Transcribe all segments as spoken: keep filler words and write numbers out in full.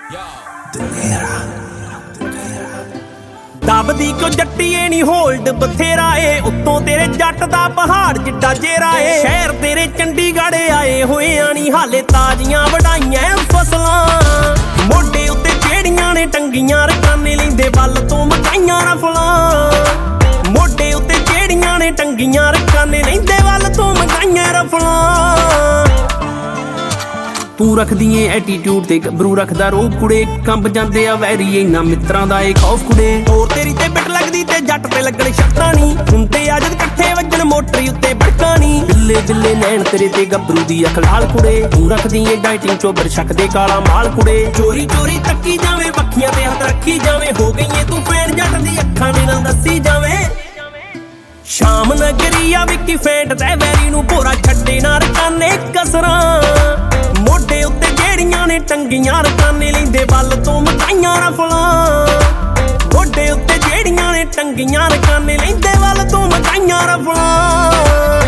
दबदी क्यों जट्टीए नी होल्ड बथेरा ए उत्तों तेरे जट दा पहाड़ जिड्डा जेरा ए शहर तेरे चंडीगढ़ आए होए आनी हाले ताजियां वडाइयां फसलां मोढे उत्ते जेड़ियां ने टंगियां रकाने लैंदे वल तों मकाइयां रफलां मोढे उत्ते जेड़ियां ने टंगियां रकाने लैंदे वल तों मकाइयां रफलां तू रखदी ਏ ਐਟੀਟਿਊਡ ਤੇ ਗੱਭਰੂ ਰੱਖਦਾ ਰੋਹ ਕੁੜੇ ਕੰਬ ਜਾਂਦੇ ਆ ਵੈਰੀ ਇੰਨਾ ਮਿੱਤਰਾਂ ਦਾ ਏ ਖੌਫ ਕੁੜੇ ਹੋਰ ਤੇਰੀ ਤੇ ਬਿੱਟ ਲੱਗਦੀ ਤੇ ਜੱਟ ਤੇ ਲੱਗਣ ਸ਼ਰਤਾਂ ਨੀ ਹੁੰਦੇ ਆ ਜਦ ਇਕੱਠੇ ਵੱਜਣ ਮੋਟਰੀ ਉੱਤੇ ਬੜਕਾਂ ਨੀ ਬਿੱਲੇ ਬਿੱਲੇ ਨੈਣ ਤੇਰੇ ਤੇ ਗੱਭਰੂ ਦੀ ਅੱਖ ਲਾਲ ਕੁੜੇ ਤੂੰ ਰਖਦੀ ਏ ਡਾਈਟਿੰਗ ਚੋਬਰ ਛੱਕ ਦੇ ਕਾਲਾ ਮਾਲ ਕੁੜੇ ਚੋਰੀ ਚੋਰੀ ਤੱਕੀ ਜਾਵੇਂ ਬੱਖੀਆਂ ਤੇ ਹੱਥ ਰੱਖੀ ਜਾਵੇਂ ਹੋ ਗਈਏ ਤੂੰ ਫੈਨ ਜੱਟ ਦੀ ਅੱਖਾਂ ਦੇ ਨਾਲ ਦੱਸੀ ਜਾਵੇਂ ਸ਼ਾਮ ਨਗਰੀ ਆ ਵਿੱਕੀ ਫੈਂਟ ਤੇ ਵੈਰੀ ਨੂੰ ਭੋਰਾ ਛੱਡੇ ਨਾ ਰਕਾਨੇ ਕਸਰਾਂ ਮੋਢੇ ਉੱਤੇ ਜਿਹੜੀਆਂ ਨੇ ਟੰਗੀਆਂ ਰਕਾਨੇ ਲੈਂਦੇ ਵੱਲ ਤੋਂ ਮਕਾਈਆਂ ਰਫਲਾਂ ਮੋਢੇ ਉੱਤੇ ਜਿਹੜੀਆਂ ਨੇ ਟੰਗੀਆਂ ਰਕਾਨੇ ਲੈਂਦੇ ਵੱਲ ਤੋਂ ਮਕਾਈਆਂ ਰਫਲਾਂ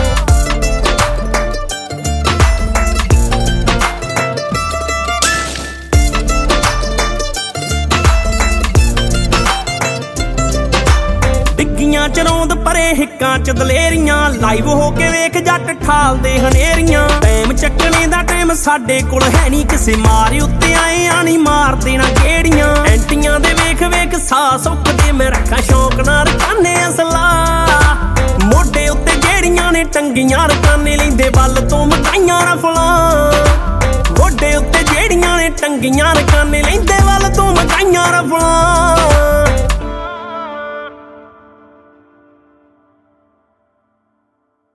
ਡਿੱਗੀਆਂ ਚਰੋਂਦ ਪਰੇ ਹਿੱਕਾਂ ਚ ਦਲੇਰੀਆਂ ਲਾਈਵ ਹੋ ਕੇ ਵੇਖ ਜੱਟ ਠਾਲਦੇ ਹਨੇਰੀਆਂ ਟਾਈਮ ਚੱਕਣੇ ਦਾ ਟਾਈਮ ਸਾਡੇ ਕੋਲ ਹੈ ਨਹੀਂ ਕਿਸੇ ਮਾਰ ਉੱਤੇ ਆਏ ਆਣੀ ਮਾਰ ਦੇਣਾ ਕਿਹੜੀਆਂ ਐਂਟੀਆਂ ਦੇ ਵੇਖ ਵੇਖ ਸਾਹ ਸੁੱਕਦੇ ਮੈਂ ਰੱਖਾਂ ਸ਼ੌਕ ਨਾਲ ਰਕਾਨੇ ਅਸਲਾ ਮੋਢੇ ਉੱਤੇ ਜਿਹੜੀਆਂ ਨੇ ਟੰਗੀਆਂ ਰਕਾਨੇ ਲੈਂਦੇ ਵੱਲ ਤੋਂ ਮਕਾਈਆਂ ਰਫਲਾਂ ਮੋਢੇ ਉੱਤੇ ਜਿਹੜੀਆਂ ਨੇ ਟੰਗੀਆਂ ਰਕਾਨੇ ਲੈਂਦੇ ਵੱਲ ਤੋਂ ਮਕਾਈਆਂ ਰਫਲਾਂ